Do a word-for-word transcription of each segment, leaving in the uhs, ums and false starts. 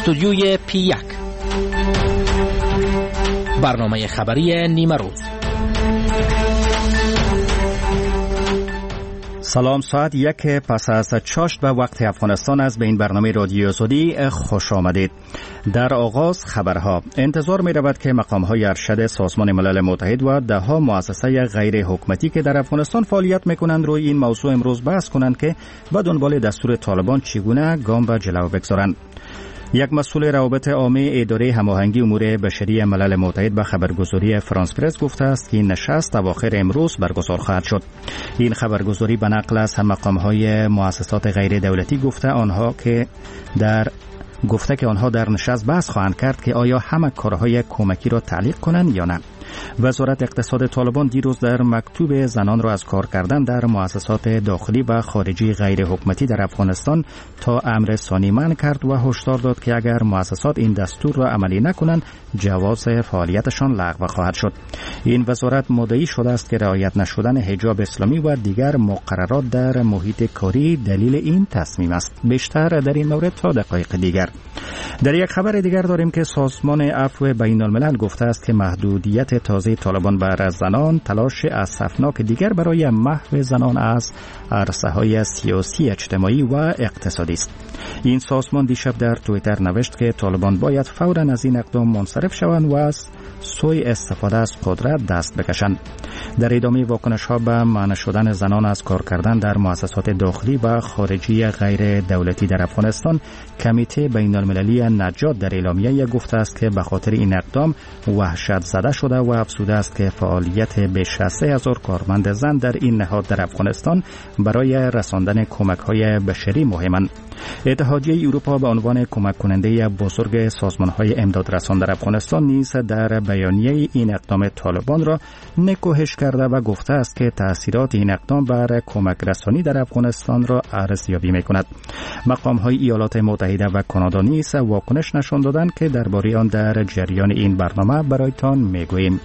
استودیوی پی یک، برنامه خبری نیمه روز. سلام، ساعت یک پس از چاشت به وقت افغانستان است. به این برنامه رادیو آزادی خوش آمدید. در آغاز خبرها. انتظار می رود که مقام‌های ارشد سازمان ملل متحد و ده ها مؤسسه غیر حکومتی که در افغانستان فعالیت می کنند روی این موضوع امروز بحث کنند که به دنبال دستور طالبان چگونه گام به جلو بگذارند. یک مسئول روابط عامه اداره هماهنگی امور بشری ملل متحد به خبرگزاری فرانس پرس گفته است که این نشست اواخر امروز برگزار خواهد شد. این خبرگزاری به نقل از مقام‌های مؤسسات غیر دولتی گفته آنها که در گفته که آنها در نشست بحث خواهند کرد که آیا همه کارهای کمکی را تعلیق کنند یا نه. وزارت اقتصاد طالبان دیروز در مکتوب زنان را از کار کردن در مؤسسات داخلی و خارجی غیر حکومتی در افغانستان تا امر ثانی منع کرد و هشدار داد که اگر مؤسسات این دستور را عملی نکنند جواز فعالیتشان لغو خواهد شد. این وزارت مدعی شده است که رعایت نشدن حجاب اسلامی و دیگر مقررات در محیط کاری دلیل این تصمیم است. بیشتر در این مورد تا دقایق دیگر. در یک خبر دیگر داریم که سازمان عفو بین الملل گفته است که محدودیت تازه طالبان بر زنان تلاش اسفناک دیگر برای محو زنان از عرصه‌های سیاسی، اجتماعی و اقتصادی است. این سازمان دیشب در توییتر نوشت که طالبان باید فوراً از این اقدام منصرف شوند و از سوی استفاده از قدرت دست بکشند. در ادامه واکنش‌ها به منع شدن زنان از کار کردن در مؤسسات داخلی و خارجی غیر دولتی در افغانستان، کمیته بین المللی نجات در اعلامیه گفته است که به خاطر این اقدام وحشت زده شده و افسوده است که فعالیت بیش از سه هزار کارمند زن در این نهاد در افغانستان برای رساندن کمک‌های بشری مهمند. اتحادیه اروپا به عنوان کمک کننده بزرگ سازمان‌های امدادرسان در افغانستان نیز در بیانیه این اقدام طالبان را نکوهش کرده و گفته است که تأثیرات این اقدام بر کمک رسانی در افغانستان را ارزیابی می‌کند. مقام‌های ایالات متحده و کانادا نیز واکنش نشان دادند که درباره آن در جریان این برنامه برایتان می‌گوییم.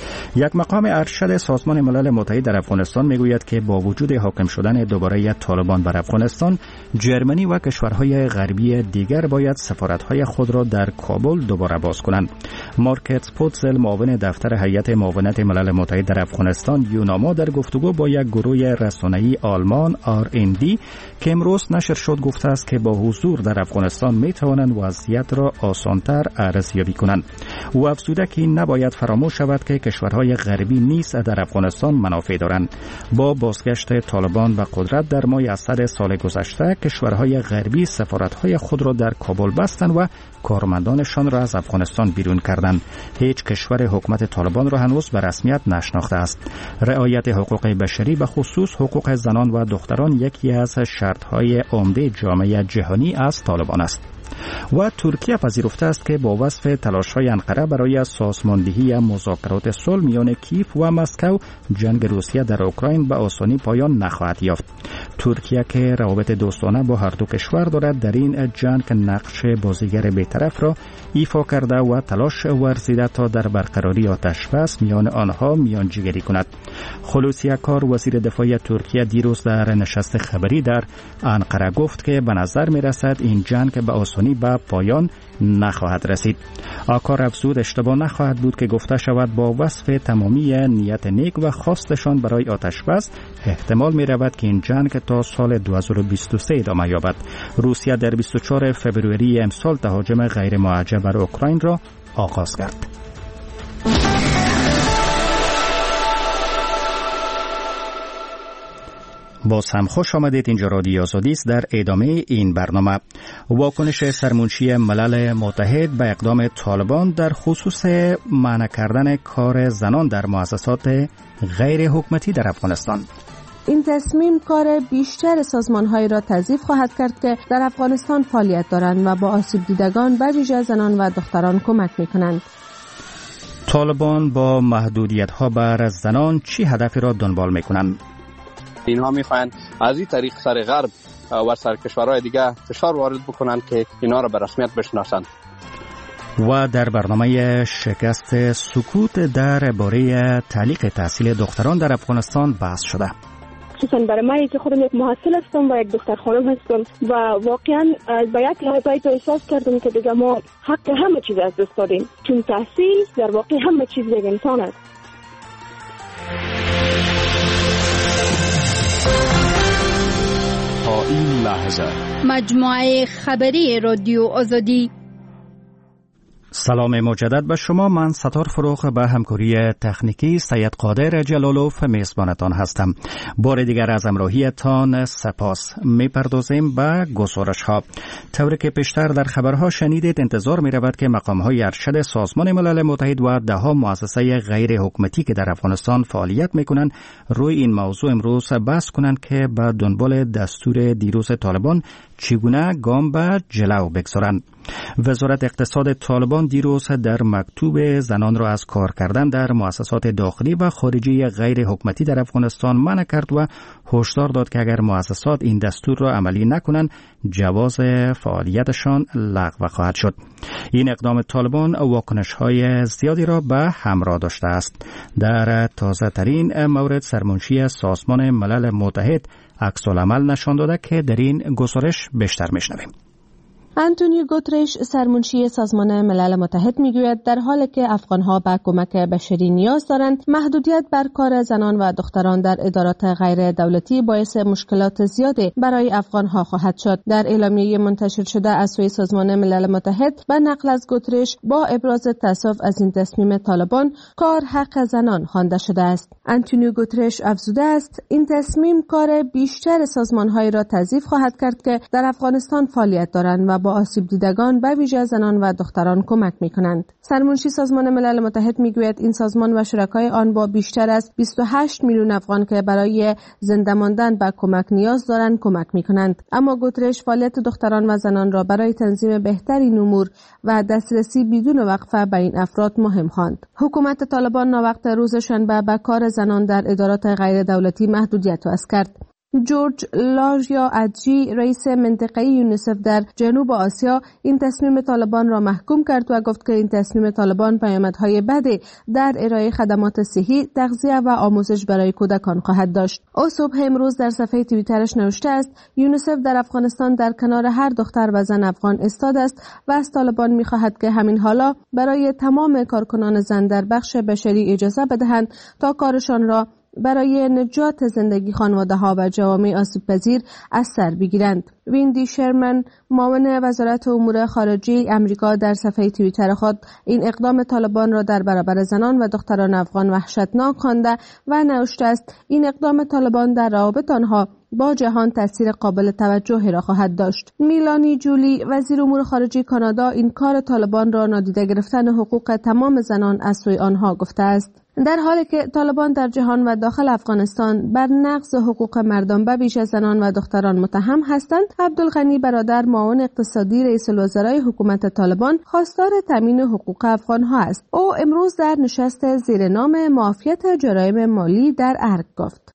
یک مقام ارشد سازمان ملل متحد در افغانستان میگوید که با وجود حاکم شدن دوباره طالبان بر افغانستان، جرمنی و کشورهای غربی دیگر باید سفارت‌های خود را در کابل دوباره باز کنند. مارکت پوتزل، معاون دفتر هیئت معاونت ملل متحد در افغانستان یوناما، در گفتگو با یک گروه رسانه‌ای آلمان آر ان دی که امروز نشر شد گفته است که با حضور در افغانستان میتوانند وضعیت را آسان‌تر ارزیابی کنند. او افزوده که نباید فراموش شود که کشورهای غربی نیز در افغانستان منافع دارند. با بازگشت طالبان به قدرت در ماه اسد سال گذشته، کشورهای غربی سفارت‌های خود را در کابل بستند و کارمندانشان را از افغانستان بیرون کردند. هیچ کشور حکومت طالبان را هنوز به رسمیت نشناخته است. رعایت حقوق بشری به خصوص حقوق زنان و دختران یکی از شرط‌های عمده جامعه جهانی از طالبان است. و ترکیه پذیرفته است که با وصف تلاش‌های انقره برای سازماندهی مذاکرات صلح میان کیف و مسکو، جنگ روسیه در اوکراین به آسانی پایان نخواهد یافت. ترکیه که روابط دوستانه با هر دو کشور دارد، در این جنگ نقش بازیگر بی‌طرف را ایفا کرده و تلاش ورزیده تا در برقراری آتش‌بس میان آنها میانجیگری کند. خلوصی اکار، وزیر دفاع ترکیه، دیروز در نشست خبری در انقره گفت که به نظر می‌رسد این جنگ به آسانی به پایان نخواهد رسید. آکار افزود اشتباه نخواهد بود که گفته شود با وصف تمامی نیت نیک و خواستشان برای آتش‌بس، احتمال می رود که این جنگ تا سال دو هزار و بیست و سه ادامه یابد. روسیه در بیست و چهارم فوریه امسال تهاجم غیر موجه بر اوکراین را آغاز کرد. باز هم خوش آمدید. اینجا رادیو آزادی است. در ادامه این برنامه، واکنش سرمنشی ملل متحد به اقدام طالبان در خصوص منع کردن کار زنان در مؤسسات غیر حکومتی در افغانستان. این تصمیم کار بیشتر سازمان‌هایی را تضعیف خواهد کرد که در افغانستان فعالیت دارند و با آسیب دیدگان به ویژه زنان و دختران کمک می‌کنند. طالبان با محدودیت‌ها بر زنان چی هدفی را دنبال می‌کنند؟ اینها میخواهند از این طریق سر غرب و سر کشورهای دیگه فشار وارد بکنند که اینها را به رسمیت بشناسند. و در برنامه شکست سکوت در باره تعلیق تحصیل دختران در افغانستان بحث شده. خصوصا برای من که خودم یک محصل هستم و یک دختر خانم هستم و واقعا به یک لحظه احساس کردم که دیگه ما حق همه چیز از دست دادیم، چون تحصیل در واقع همه چیز یک انسان است. تا این لحظه مجموعه خبری رادیو آزادی. سلام مجدد به شما. من ستار فروغ به همکاری تکنیکی سید قادر جلالوف میزبانتان هستم. بار دیگر از همراهیتان سپاس. میپردازیم به گزارش ها. طوری که پیشتر در خبرها شنیدید، انتظار می رود که مقام های ارشد سازمان ملل متحد و ده ها مؤسسه غیر حکومتی که در افغانستان فعالیت می کنند روی این موضوع امروز بحث کنند که به دنبال دستور دیروز طالبان چگونه گام به جلو بگذارند. وزارت اقتصاد طالبان دیروز در مکتوب زنان را از کار کردن در مؤسسات داخلی و خارجی غیر حکومتی در افغانستان منع کرد و هشدار داد که اگر مؤسسات این دستور را عملی نکنند جواز فعالیتشان لغو خواهد شد. این اقدام طالبان واکنش‌های زیادی را به همراه داشته است. در تازه ترین مورد سرمنشی سازمان ملل متحد عکس‌العمل نشان داده که در این گزارش بیشتر میشنویم. آنتونیو گوترش سرمنشی سازمان ملل متحد میگوید در حالی که افغانها به کمک بشری نیاز دارند، محدودیت بر کار زنان و دختران در ادارات غیر دولتی باعث مشکلات زیادی برای افغانها خواهد شد. در اعلامیه منتشر شده از سوی سازمان ملل متحد به نقل از گوترش با ابراز تأسف از این تصمیم طالبان، کار حق زنان خوانده شده است. آنتونیو گوترش افزوده است این تصمیم کار بیشتر سازمان‌هایی را تضعیف خواهد کرد که در افغانستان فعالیت دارند و با آسیب دیدگان به ویژه زنان و دختران کمک می‌کنند. سرمنشی سازمان ملل متحد می‌گوید این سازمان و شرکای آن با بیشتر از بیست و هشت میلیون افغان که برای زنده ماندن به کمک نیاز دارند کمک می‌کنند. اما گوترش فعالیت دختران و زنان را برای تنظیم بهترین امور و دسترسی بدون وقفه به این افراد مهم خواند. حکومت طالبان ناوقت روز شنبه به کار زنان در ادارات غیر دولتی محدودیت وضع کرد. جورج لاژیا ادجی رئیس منطقه یونیسف در جنوب آسیا این تصمیم طالبان را محکوم کرد و گفت که این تصمیم طالبان پیامدهای بدی در ارائه خدمات صحی، تغذیه و آموزش برای کودکان خواهد داشت. او صبح امروز در صفحه توییترش نوشته است یونیسف در افغانستان در کنار هر دختر و زن افغان ایستاده است و از طالبان می‌خواهد که همین حالا برای تمام کارکنان زن در بخش بشری اجازه بدهند تا کارشان را برای نجات زندگی خانواده‌ها و جوامع آسیب‌پذیر از سر بگیرند. ویندی شرمن معاون وزارت امور خارجه آمریکا در صفحه توییتر خود این اقدام طالبان را در برابر زنان و دختران افغان وحشتناک خوانده و نوشته است این اقدام طالبان در روابط آنها با جهان تاثیر قابل توجهی را خواهد داشت. میلانی جولی وزیر امور خارجه کانادا این کار طالبان را نادیده گرفتن حقوق تمام زنان از سوی آنها گفته است. در حالی که طالبان در جهان و داخل افغانستان بر نقض حقوق مردم به ویژه زنان و دختران متهم هستند، عبدالغنی برادر معاون اقتصادی رئیس الوزرای حکومت طالبان خواستار تامین حقوق افغانها است. او امروز در نشست زیر نام معافیت جرایم مالی در ارگ گفت: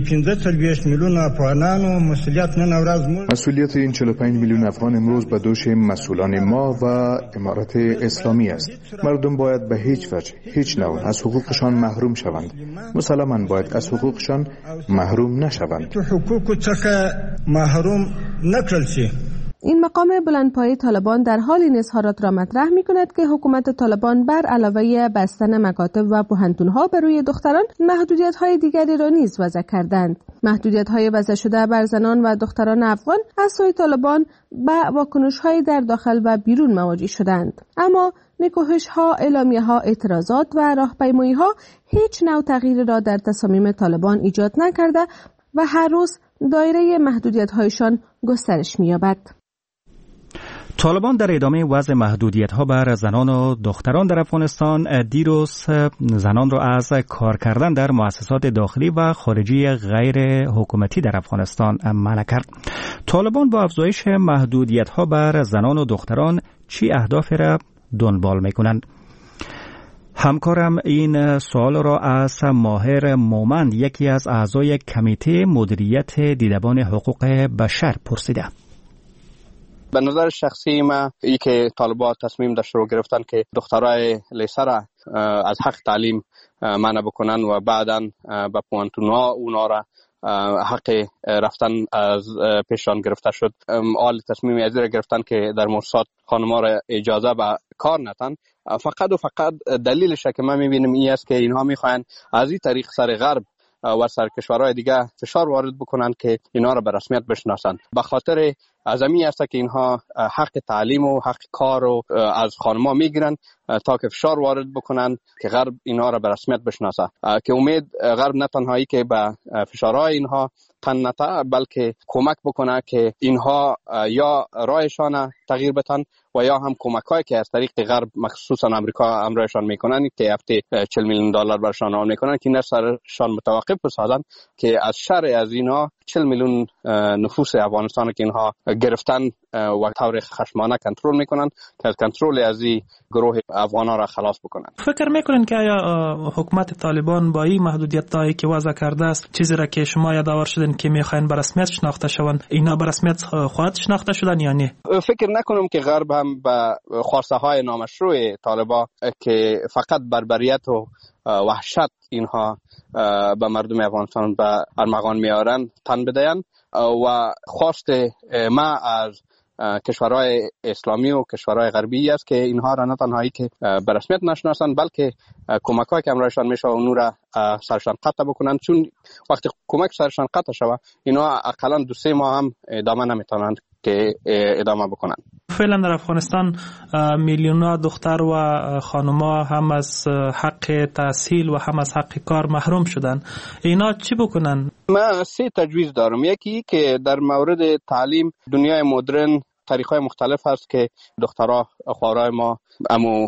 مسئولیت این چهل و پنج میلیون افغان امروز به دوش مسئولان ما و امارت اسلامی است. مردم باید به هیچ وجه هیچ نوع از حقوقشان محروم شوند. مسلماً باید از حقوقشان محروم نشوند. این مقام بلندپایه طالبان در حال این اظهارات را مطرح می کند که حکومت طالبان بر علاوه بستن مکاتب و پوهنتون‌ها بر روی دختران، محدودیت‌های دیگری را نیز وضع کردند. محدودیت‌های وضع شده بر زنان و دختران افغان از سوی طالبان با واکنش‌های در داخل و بیرون مواجه شدند. اما نکوهش‌ها، اعلامیه‌ها، اعتراضات و راهپیمایی‌ها هیچ نوع تغییری را در تصامیم طالبان ایجاد نکرده و هر روز دایره محدودیت‌هایشان گسترش می‌یابد. طالبان در ادامه وضع محدودیت‌ها بر زنان و دختران در افغانستان دیروز زنان را از کار کردن در مؤسسات داخلی و خارجی غیر حکومتی در افغانستان منع کرد. طالبان با افزایش محدودیت‌ها بر زنان و دختران چی اهدافی را دنبال می‌کنند؟ همکارم این سوال را از ماهر مومند، یکی از اعضای کمیته مدیریت دیدبان حقوق بشر، پرسیده. به نظر شخصی ما ای که طالبان تصمیم داشته رو گرفتن که دخترای لیسه را از حق تعلیم منع بکنن و بعداً به پوهنتون‌ها اونا را حق رفتن از پیشان گرفته شد. آل تصمیم ازی را گرفتن که در موسسات خانم‌ها را اجازه به کار ندن. فقط و فقط دلیلش که ما می‌بینیم این است که اینها می‌خواهند از این طریق سر غرب و سر کشورهای دیگه فشار وارد بکنند که اینا را به رسمیت بشناسند. به خاطر از همین است که اینها حق تعلیم و حق کار رو از خانم‌ها میگیرند تا که فشار وارد بکنند که غرب اینا را به رسمیت بشناسه، که امید غرب نه تنهایی که به فشارهای اینها تن نته بلکه کمک بکنه که اینها یا رایشان تغییر بدن و یا هم کمک‌هایی که از طریق غرب مخصوصا امریکا امرایشان میکنن که هفته چهل میلیون دلار برشان آن میکنن که نسرشان متوقف بسازن که از شر از اینا چهل میلیون نفوس افغانستان که اینها گرفتن و طور خشمانه کنترل میکنن که از کنترل از این گروه افغانا را خلاص بکنن. فکر میکنین که آیا حکومت طالبان با این محدودیتایی که وضع کرده است، چیزی را که شما یادآور شدین که میخواین به رسمیت شناخته شوند، اینا به رسمیت خواهد شناخته شدن یا نه؟ فکر نکنم که غرب هم به خواسته های نامشروع طالبان که فقط بربریت و وحشت اینها به مردم افغانستان به ارمغان میارن تن بدهن و خواست ما از کشورهای اسلامی و کشورهای غربی است که اینها را نه تنهایی که به رسمیت نشناسند بلکه کمک‌هایی که امرایشان میشه اون را سرشان قطع بکنند، چون وقتی کمک سرشان قطع شود اینا اقلا دو سه ماه هم ادامه نمیتونند که ادامه بکنند. فعلا در افغانستان میلیون‌ها دختر و خانم‌ها هم از حق تحصیل و هم از حق کار محروم شدن. اینا چی بکنن؟ من سه تجویز دارم. یکی که در مورد تعلیم دنیای مدرن طریق‌های مختلف هست که دخترها خوارای ما امو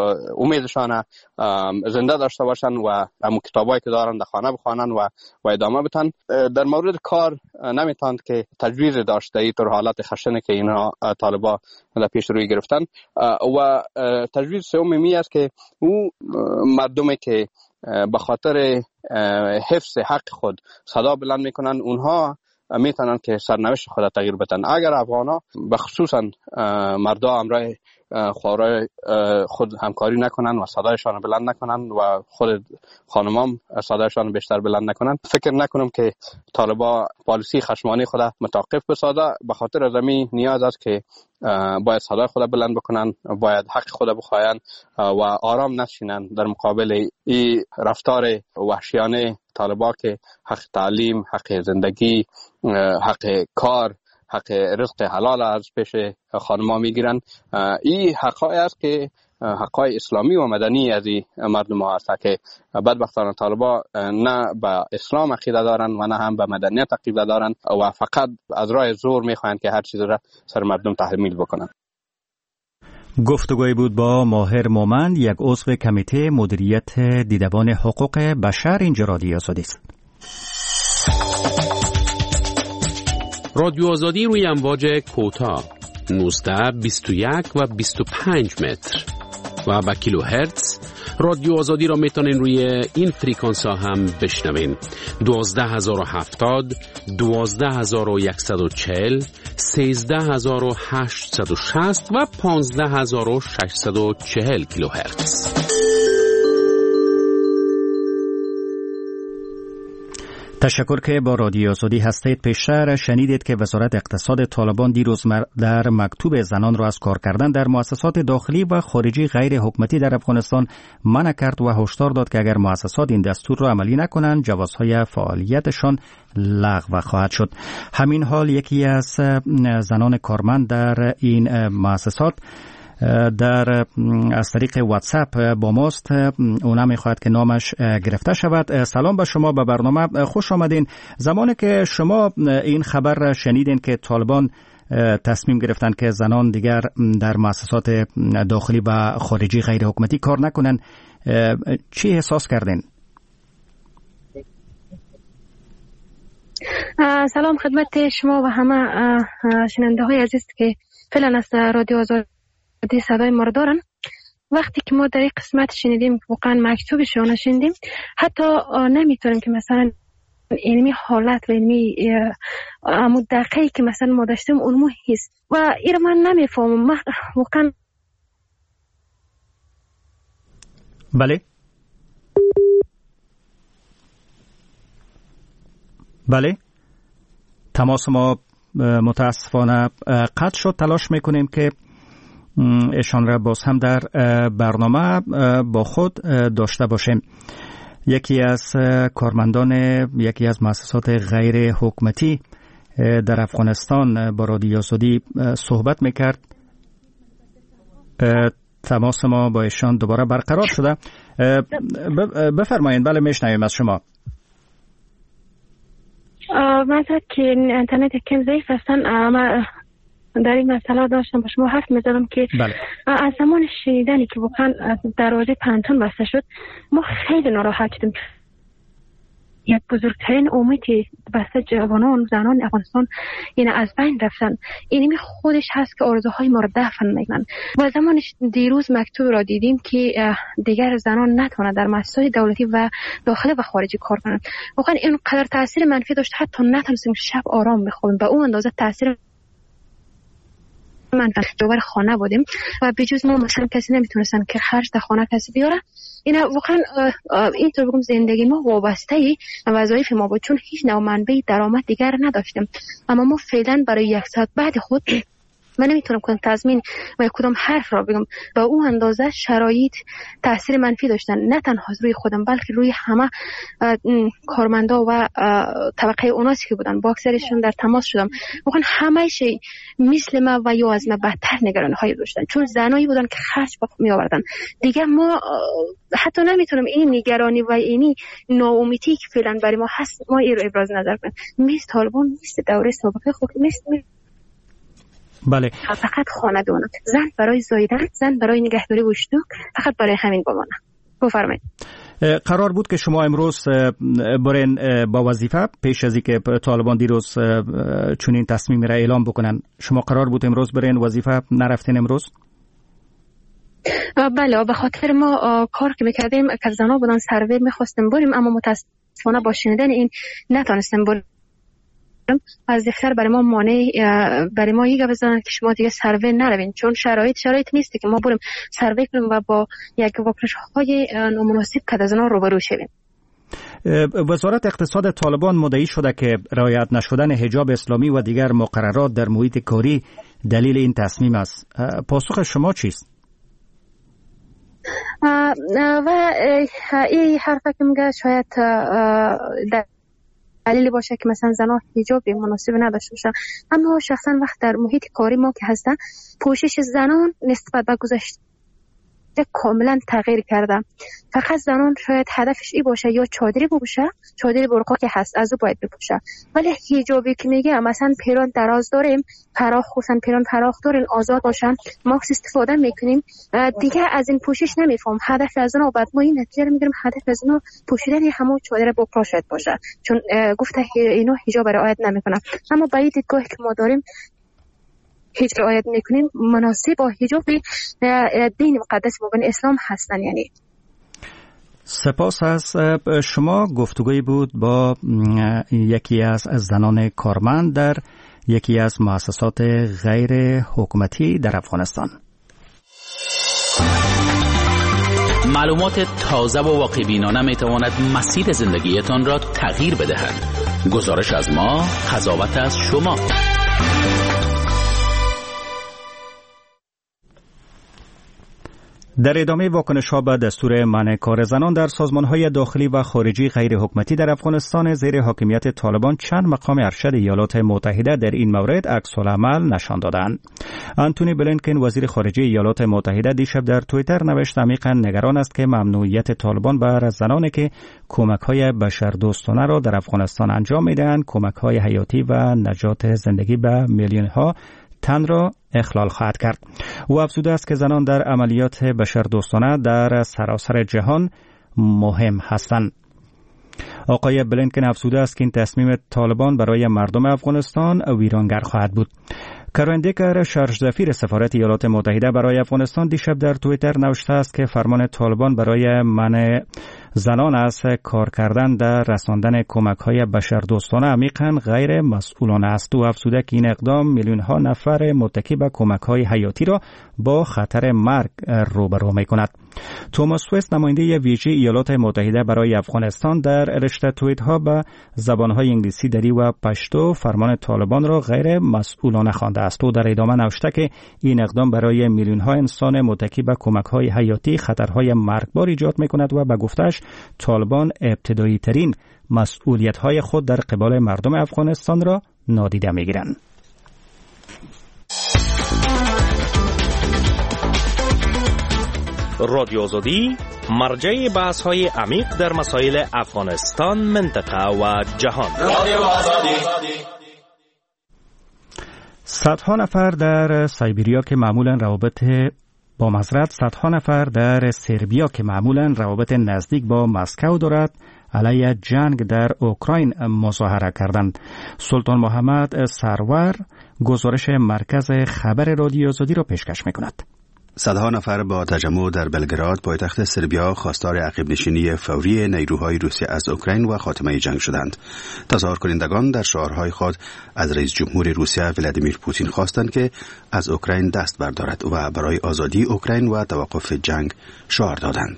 امیدشان زنده داشته باشن و امو کتابایی که دارن در خانه بخوانن و و ادامه بدن. در مورد کار نمیتوند که تجویز داشته ای طور حالت خشنه که اینها طالبا در پیش روی گرفتن. و تجویز سوم می است که او مردمی که به خاطر حفظ حق خود صدا بلند میکنن اونها میتونن که سرنوشت خود تغییر بدن. اگر افغانا به خصوصا مردا همراه خوارای خود همکاری نکنن و صدایشان بلند نکنن و خود خانمام صدایشان بیشتر بلند نکنن، فکر نکنم که طالبا پالیسی خشمانی خود متوقف بسازه. به خاطر از همین نیاز است که باید صدای خود بلند بکنن، باید حق خود بخواین و آرام نشینن در مقابل این رفتار وحشیانه طالبا که حق تعلیم، حق زندگی، حق کار، حق رزق حلال از پیش خانم‌ها میگیرن. این حقای است که حقای اسلامی و مدنی از این مردم ها است که بدبختانه طالبا نه به اسلام عقیده دارن و نه هم به مدنیت عقیده دارن و فقط از راه زور میخواهند که هر چیز را سر مردم تحمیل بکنن. گفتگوی بود با ماهر مومند، یک عضو کمیته مدیریت دیدبان حقوق بشر اینجا رادیو آزادی است. رادیو آزادی روی امواج کوتاه نوزده، بیست و یک و بیست و پنج متر و با کیلو هرتز. رادیو آزادی را میتونین روی این فریکانس ها هم بشنوین: دوازده هزار و هفتاد، دوازده هزار و صد و چهل، سیزده هزار و هشتصد و شصت و پانزده هزار و ششصد و چهل کیلو هرتز. تشکر که با رادیو آزادی هستید. پیشتر شنیدید که وزارت اقتصاد طالبان دیروز در مکتوب زنان را از کار کردن در مؤسسات داخلی و خارجی غیر حکومتی در افغانستان منع کرد و هشدار داد که اگر مؤسسات این دستور را عملی نکنند جوازهای فعالیتشان لغو خواهد شد. همین حال یکی از زنان کارمند در این مؤسسات در از طریق واتساپ با ماست. اونا میخواهد که نامش گرفته شود. سلام به شما، به برنامه خوش آمدین. زمانی که شما این خبر را شنیدین که طالبان تصمیم گرفتن که زنان دیگر در مؤسسات داخلی و خارجی غیر حکومتی کار نکنن، چی احساس کردین؟ سلام خدمت شما و همه شنونده های عزیز که فعلا از رادیو آزادی صدای ما رو دارن. وقتی که ما در این قسمت شنیدیم واقعا مکتوب شما شنیدیم، حتی نمیتونیم که مثلا علمی حالت و علمی مدقی که مثلا ما داشتیم اونمو هست و این من نمیفهمم واقعا. بله بله، تماس ما متاسفانه قطع شد. تلاش میکنیم که ایشان را باز هم در برنامه با خود داشته باشیم. یکی از کارمندان یکی از مؤسسات غیر حکومتی در افغانستان با رادیو آزادی صحبت میکرد. تماس ما با ایشان دوباره برقرار شده. بفرمایید. بله، میشنویم از شما. معذرت که اینترنت کم ضعیف هستن. اما در این مسئله داشتم با شما حرف می‌زدم که بله. از زمان شنیدنی که واقعا دروازه پنتون بسته شد ما خیلی ناراحت شدیم. یک بزرگترین امید بسته جوانان زنان افغانستان این از بین رفتن. اینمی خودش هست که آرزوهای ما رو دفن میکنن. و زمانش دیروز مکتوب را دیدیم که دیگر زنان نتونه در مؤسسات دولتی و داخلی و خارجی کار کنند. واقعا اینقدر تاثیر منفی داشت حتی نتونستیم شب آرام بخوابیم. به اون اندازه تاثیر من دوباره خانه بودیم و بجز ما مثلا کسی نمیتونستن که خرج در خانه کسی بیاره. این واقعا اینطور بگم زندگی ما وابسته وظایف ما بود، چون هیچ نوع منبع درآمد دیگر نداشتیم. اما ما فعلا برای یک ساعت بعد خود من نمیتونم کدام تضمین و کدام حرف را بگم. با اون اندازه شرایط تاثیر منفی داشتن، نه تنها روی خودم بلکه روی همه کارمندا و طبقه اوناسی که بودن. با اکثرشون در تماس شدم. واقعا همه شی مثل ما و یا از ما بدتر نگرانی های داشتن، چون زنایی بودن که خرج با می آوردن. دیگه ما حتی نمیتونم این نگرانی و اینی ناامیدی که فعلا برای ما هست ما این رو ابراز نظر کنم. مثل طالبان، مثل دوره سابقه خود، مثل بله، فقط خانه دونه زن برای زایدن، زن برای نگهداری وشتوک، فقط برای همین بمانه. بفرمایید. قرار بود که شما امروز برین با وظیفه پیش از اینکه طالبان دیروز چنین تصمیمی را اعلام بکنن. شما قرار بود امروز برین وظیفه، نرفتین امروز؟ بله، به خاطر ما کار که میکردیم که زنا بودن سروی میخواستیم بریم، اما متاسفانه با شنیدن این نتونستیم بریم. از دفتر برای ما مانع برای ما یه بزنن که شما دیگه سروی نروین، چون شرایط شرایط نیست که ما بریم سروی کنیم و با یک واکنش های نامناسب که از اونا روبرو شویم. وزارت اقتصاد طالبان مدعی شده که رعایت نشدن حجاب اسلامی و دیگر مقررات در محیط کاری دلیل این تصمیم است. پاسخ شما چیست؟ و این حرفه که میگه شاید در دلیلی باشه که مثلا زنها حجاب مناسب نداشته باشن، اما شخصا وقت در محیط کاری ما که هستن پوشش زنان نسبت به گذشته کاملا تغییر کرده. فقط زنان شاید هدفش ای باشه یا چادری بپوشه، چادری برقا که هست از او باید بپوشه، ولی حجابی که میگه مثلا پیران دراز داریم، فراخ خصوصا پیران فراخ دارین آزاد باشن، ما استفاده میکنیم دیگه از این پوشش نمیفهم. هدف از اونها بعد ما این نتیجه رو میگیریم هدف از اونها پوشیدن همون چادر برقا شاید باشه، چون گفته اینا حجاب رعایت نمیکنن. اما با دیدگاهی که ما داریم هیچ رعایت میکنیم مناسب با حجاب دین مقدس مبین اسلام هستن. یعنی سپاس از شما. گفتگوی بود با یکی از زنان کارمند در یکی از مؤسسات غیر حکومتی در افغانستان. معلومات تازه و واقع بینانه می تواند مسیر زندگیتان را تغییر بدهد. گزارش از ما، قضاوت از شما. در ادامه واکنش‌ها به دستور منع کار زنان در سازمان‌های داخلی و خارجی غیر حکومتی در افغانستان زیر حاکمیت طالبان، چند مقام ارشد ایالات متحده در این مورد عکس‌العمل نشان دادند. آنتونی بلینکن وزیر خارجه ایالات متحده دیشب در توییتر نوشت عمیقاً نگران است که ممنوعیت طالبان بر زنانی که کمک‌های بشردوستانه را در افغانستان انجام می‌دهند، کمک‌های حیاتی و نجات زندگی به میلیون‌ها تن را اخلال خواهد کرد. او افزوده است که زنان در عملیات بشردوستانه در سراسر جهان مهم هستند. آقای بلینکن افزوده است که این تصمیم طالبان برای مردم افغانستان ویرانگر خواهد بود. کارین دیکر، شرح سفیر سفارت ایالات متحده برای افغانستان، دیشب در توییتر نوشته است که فرمان طالبان برای منع زنان از کار کردن در رساندن کمک‌های بشردوستانه عمیقاً غیر مسئولانه است و افزوده که این اقدام میلیون‌ها نفر متکی به کمک‌های حیاتی را با خطر مرگ روبرو می‌کند. توماس وست، نماینده ویژه ایالات متحده برای افغانستان، در رشته توییت‌ها به زبان‌های انگلیسی، دری و پشتو فرمان طالبان را غیر مسئولانه خوانده است و در ادامه نوشته که این اقدام برای میلیون‌ها انسان متکی به کمک‌های حیاتی خطرهای مرگبار ایجاد می‌کند و به گفته‌اش طالبان ابتدایی ترین مسئولیت‌های خود در قبال مردم افغانستان را نادیده می‌گیرند. رادیو آزادی مرجع بحث‌های عمیق در مسائل افغانستان، منطقه و جهان. رادیو آزادی. صدها نفر در سایبریا که معمولاً روابط با مزرعه صدها نفر در سربیا که معمولاً روابط نزدیک با مسکو دارد علیه جنگ در اوکراین مظاهره کردند. سلطان محمد سرور گزارش مرکز خبر رادیو آزادی را پیشکش می‌کند. صدها نفر با تجمع در بلگراد پایتخت سربیا خواستار عقب نشینی فوری نیروهای روسیه از اوکراین و خاتمه جنگ شدند. تظاهر کنندگان در شعارهای خود از رئیس جمهور روسیه ولادیمیر پوتین خواستند که از اوکراین دست بردارد و برای آزادی اوکراین و توقف جنگ شعار دادند.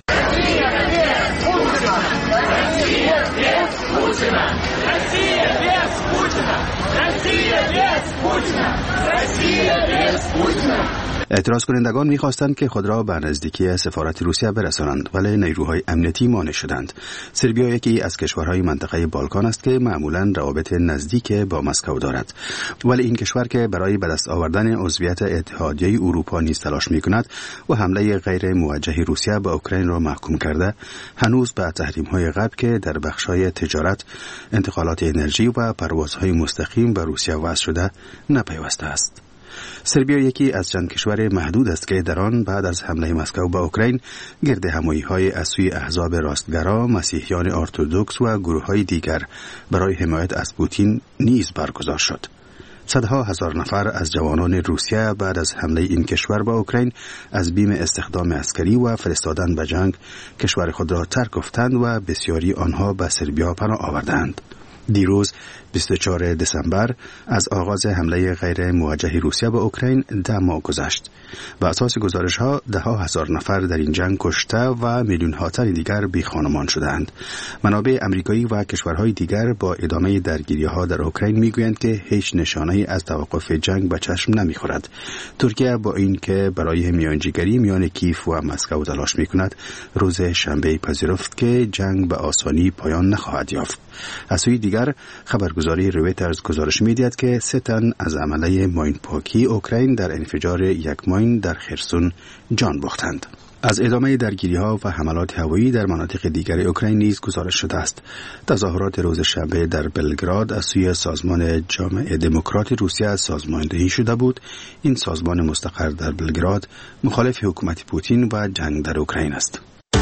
اعتراض کنندگان می‌خواستند که خود را به نزدیکی سفارت روسیه برسانند، ولی نیروهای امنیتی مانع شدند. سربیا یکی از کشورهای منطقه بالکان است که معمولاً روابط نزدیک با مسکو دارد، ولی این کشور که برای به دست آوردن عضویت اتحادیه اروپا نیز تلاش می‌کند و حمله غیر موجه روسیه به اوکراین را محکوم کرده، هنوز به تحریم‌های غرب که در بخش‌های تجارت، انتقالات انرژی و پروازهای مستقیم به روسیه وضع شده نپیوسته است. سربیا یکی از چند کشور محدود است که در آن بعد از حمله مسکو به اوکراین گرد همایی‌های از سوی احزاب راستگرا، مسیحیان ارتدوکس و گروه‌های دیگر برای حمایت از پوتین نیز برگزار شد. صدها هزار نفر از جوانان روسیه بعد از حمله این کشور به اوکراین از بیم استخدام عسکری و فرستادن به جنگ کشور خود را ترک گفتند و بسیاری آنها به سربیا پناه آوردند. دیروز بیست و چهارم دسامبر از آغاز حمله غیر موجه روسیه به اوکراین ده ماه گذشت. بر اساس گزارش ها ده ها هزار نفر در این جنگ کشته و میلیون ها تن دیگر بی خانمان شدند. منابع امریکایی و کشورهای دیگر با ادامه درگیری ها در اوکراین میگویند که هیچ نشانه‌ای از توقف جنگ به چشم نمیخورد. ترکیه با این که برای میانجیگری میان کیف و مسکو تلاش میکند، روز شنبه پذیرفت که جنگ به آسانی پایان نخواهد یافت. از سوی دیگر خبرگزاری رویترز گزارش می‌دهد که سه تن از عمله ماین پاکی اوکراین در انفجار یک ماین در خرسون جان باختند. از ادامه درگیری‌ها و حملات هوایی در مناطق دیگر اوکراین نیز گزارش شده است. تظاهرات روز شنبه در بلگراد از سوی سازمان جامعه دموکرات روسیه سازماندهی شده بود. این سازمان مستقر در بلگراد مخالف حکومت پوتین و جنگ در اوکراین است.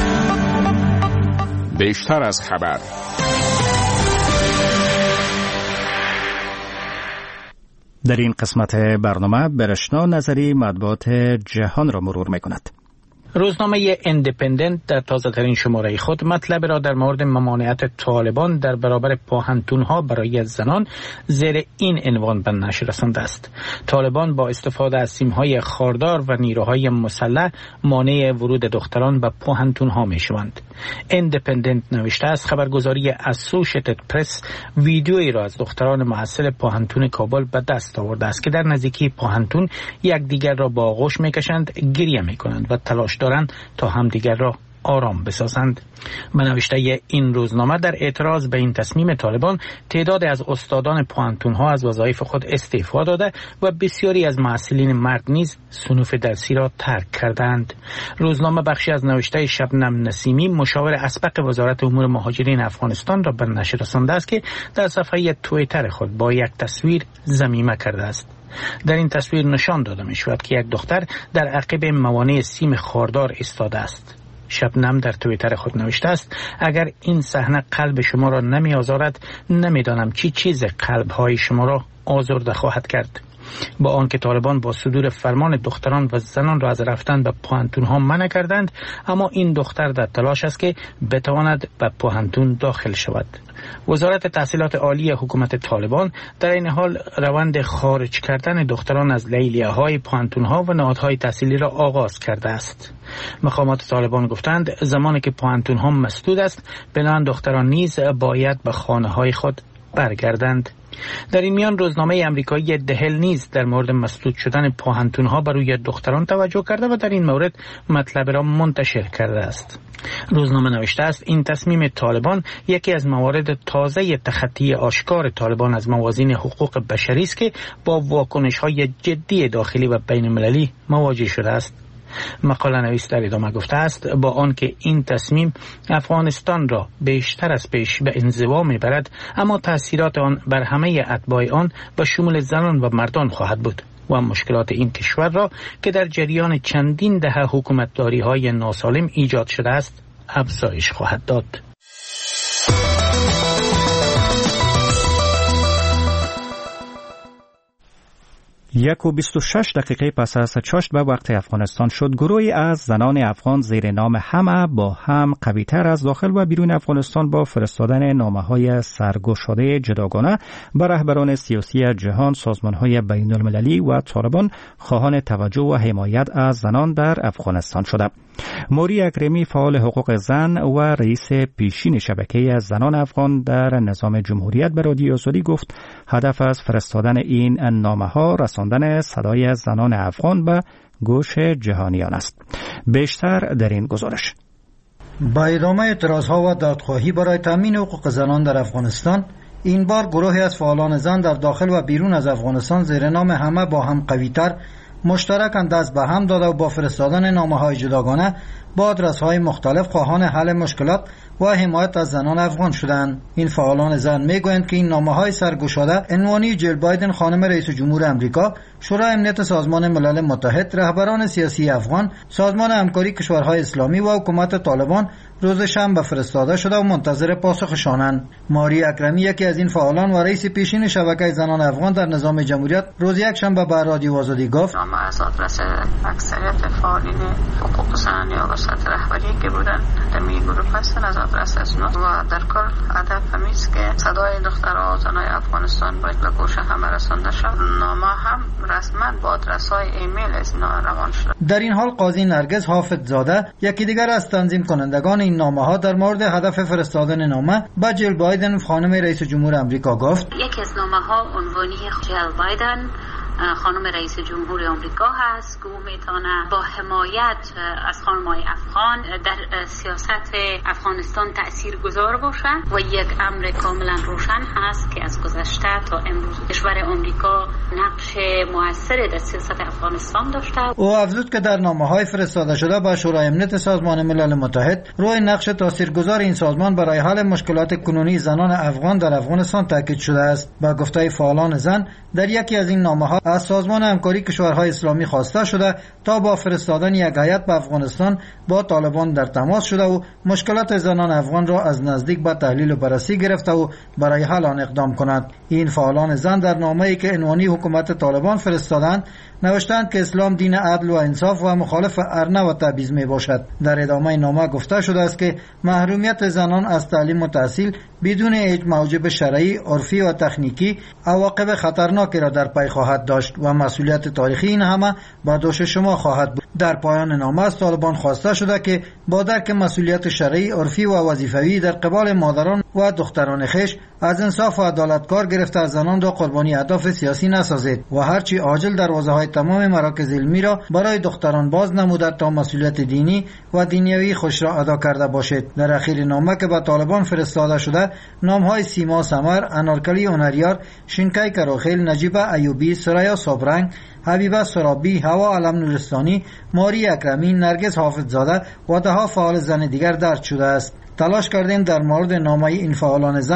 بیشتر از خبر. در این قسمت برنامه برشنا نظری مطبوعات جهان را مرور می‌کند. روزنامه اندیپندنت در تازه ترین شماره خود مطلب را در مورد ممانعت طالبان در برابر پاهنتون‌ها برای زنان زیر این عنوان به نشر رسانده است: طالبان با استفاده از سیم‌های خاردار و نیروهای مسلح مانع ورود دختران به پاهنتون‌ها می‌شوند. اندیپندنت نوشته است خبرگزاری اسوشیتد پرس ویدیویی را از دختران محصل پاهنتون کابل به دست آورده است که در نزدیکی پاهنتون یکدیگر را با آغوش می‌کشند، گریه می‌کنند و تلاش دارند تا همدیگر را آرام بسازند. به نوشته این روزنامه در اعتراض به این تصمیم طالبان، تعداد از استادان پوانتون‌ها از وظایف خود استعفا داده و بسیاری از معلولین مرد نیز صنوف درسی را ترک کردند. روزنامه بخشی از نوشته شبنم نسیمی، مشاور اسبق وزارت امور مهاجرین افغانستان را به نشر رسانده است که در صفحه توییتر خود با یک تصویر ضمیمه کرده است. در این تصویر نشان داده می شود که یک دختر در عقب موانع سیم خاردار ایستاده است. شبنم در توییتر خود نوشته است: اگر این صحنه قلب شما را نمی آزارد، نمی دانم چی چیز قلب های شما را آزرده خواهد کرد. با آنکه طالبان با صدور فرمان دختران و زنان را از رفتن به پوهنتون ها منع کردند، اما این دختر در تلاش است که بتواند به پوهنتون داخل شود. وزارت تحصیلات عالی حکومت طالبان در این حال روند خارج کردن دختران از لیلیه‌های پوهنتون‌ها و نهادهای تحصیلی را آغاز کرده است. مقامات طالبان گفتند زمانی که پوهنتون‌ها مسدود است، بنابراین دختران نیز باید به خانه‌های خود برگردند. در این میان روزنامه آمریکایی دهل نیز در مورد مسدود شدن پوهنتون‌ها بر روی دختران توجه کرده و در این مورد مطلب را منتشر کرده است. روزنامه نوشته است این تصمیم طالبان یکی از موارد تازه تخطی آشکار طالبان از موازین حقوق بشری است که با واکنش‌های جدی داخلی و بین‌المللی مواجه شده است. مقاله نویس در ادامه گفته است با آنکه این تصمیم افغانستان را بیشتر از پیش به انزوا میبرد، اما تأثیرات آن بر همه اتباع آن به شمول زنان و مردان خواهد بود و مشکلات این کشور را که در جریان چندین دهه حکومتداری های ناسالم ایجاد شده است افزایش خواهد داد. یک و بیست و شش دقیقه پس از چاشت به وقت افغانستان شد، گروهی از زنان افغان زیر نام همه با هم قوی‌تر از داخل و بیرون افغانستان با فرستادن نامه‌های سرگشاده جداگانه به رهبران سیاسی جهان، سازمان‌های بین‌المللی و طالبان خواهان توجه و حمایت از زنان در افغانستان شده. موری اکرمی، فعال حقوق زن و رئیس پیشین شبکه زنان افغان در نظام جمهوریت، به رادیو آزادی گفت هدف از فرستادن این نامه‌ها رساندن صدای زنان افغان به گوش جهانیان است. بیشتر در این گزارش. با ادامه اعتراضها و دادخواهی برای تامین حقوق زنان در افغانستان، این بار گروهی از فعالان زن در داخل و بیرون از افغانستان زیر نام همه با هم قوی‌تر مشترکاً دست به هم داده و با فرستادن نامه‌های جداگانه با آدرس‌های مختلف خواهان حل مشکلات و حمایت از زنان افغان شدند. این فعالان زن میگویند که این نامه‌های سرگشاده عنوانی جیل بایدن خانم رئیس جمهور آمریکا، شورای امنیت سازمان ملل متحد، رهبران سیاسی افغان، سازمان همکاری کشورهای اسلامی و حکومت طالبان روز شنبه فرستاده شده و منتظر پاسخشانند. ماری اکرمی، یکی از این فعالان و رئیس پیشین شبکه زنان افغان در نظام جمهوریت، روز یک شنبه به رادیو آزادی گفت نامه از آدرس اکثریت فعالین حقوق زنان یا وسط رهبری که بودن در می گروه هستن، از آدرس از نو و در کل هدف همین است که صدای دخترها و زنای افغانستان باید به گوش همه رسانده شود. نامه هم رسما با آدرس های ایمیل از اینا روان شده. در این حال قاضی نرگس حافظ زاده، یکی دیگر از تنظیم کنندگان این نامه ها، در مورد هدف فرستادن نامه به جیل بایدن خانم رئیس جمهور آمریکا گفت یکی از نامه ها عنوانی جیل بایدن خانم رئیس جمهور آمریکا هست که او میتونه با حمایت از خانم‌های افغان در سیاست افغانستان تأثیر گذار باشه و یک امر کاملا روشن هست که از گذشته تا امروز کشور آمریکا نقش موثر در سیاست افغانستان داشته. او افزود که در نامه‌های فرستاده شده به شورای امنیت سازمان ملل متحد روی نقش تاثیرگذار این سازمان برای حل مشکلات کنونی زنان افغان در افغانستان تاکید شده است. با گفته فعالان زن، در یکی از این نامه‌ها از سازمان همکاری کشورهای اسلامی خواسته شده تا با فرستادن یک هیئت به افغانستان با طالبان در تماس شده و مشکلات زنان افغان را از نزدیک به تحلیل و بررسی گرفته و برای حل آن اقدام کند. این فعالان زن در نامه‌ای که عنوانی حکومت طالبان فرستادند نوشتند که اسلام دین عدل و انصاف و مخالف ارنه و تبعیض می باشد. در ادامه نامه گفته شده است که محرومیت زنان از تعلیم و تحصیل بدون هیچ موجب شرعی، عرفی و تکنیکی عواقب خطرناکی را در پی خواهد داشت و مسئولیت تاریخی این همه با دوش شما خواهد بود. در پایان نامه از طالبان خواسته شده که با درک مسئولیت شرعی، عرفی و وظیفوی در قبال مادران و دختران خویش از انصاف و عدالت کار گرفته از زنان را قربانی اهداف سیاسی نسازید و هرچی عاجل دروازه‌های تمام مراکز علمی را برای دختران باز نموده تا مسئولیت دینی و دنیوی خوش را ادا کرده باشید. در اخیر نامه که به طالبان فرستاده شده، نام‌های سیما سمر، انارکلی اونریار، شینکای کروخیل، نجیبه ایوبی، سریا صبرنگ، حبیبه سرابی، هوا علم نورستانی، ماری اکرمی، نرگس حافظ زاده و ده ها فعال زن دیگر درج شده است. تلاش کردیم در مورد نامه این فعالان زن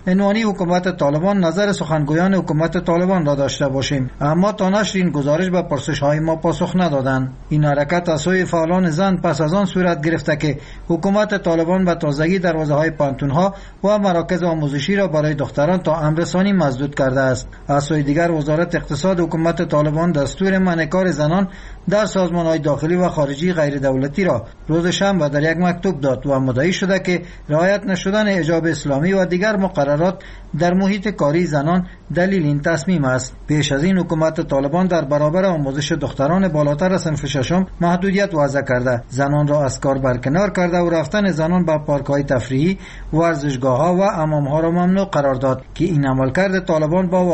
عنوانی حکومت طالبان نظر سخنگویان حکومت طالبان را داشته باشیم، اما تا نشر این گزارش به پرسش‌های ما پاسخ ندادند. این حرکت از سوی فعالان زن پس از آن صورت گرفته که حکومت طالبان به تازگی دروازه‌های پانتون‌ها و مراکز آموزشی را برای دختران تا امر ثانی مسدود کرده است. از سوی دیگر وزارت اقتصاد حکومت طالبان دستور منع کار زنان در سازمان‌های داخلی و خارجی غیر دولتی را روز شنبه در یک مکتوب داد و مدعی شده که رعایت نشدن حجاب اسلامی و دیگر مقررات در محیط کاری زنان دلیل این تصمیم است. پیش از این حکومت طالبان در برابر آموزش دختران بالاتر از صنف ششم محدودیت وضع کرده، زنان را از کار برکنار کرده و رفتن زنان به پارک‌های تفریحی، ورزشگاه‌ها و حمام‌ها را ممنوع قرار داد که این عملکرد طالبان با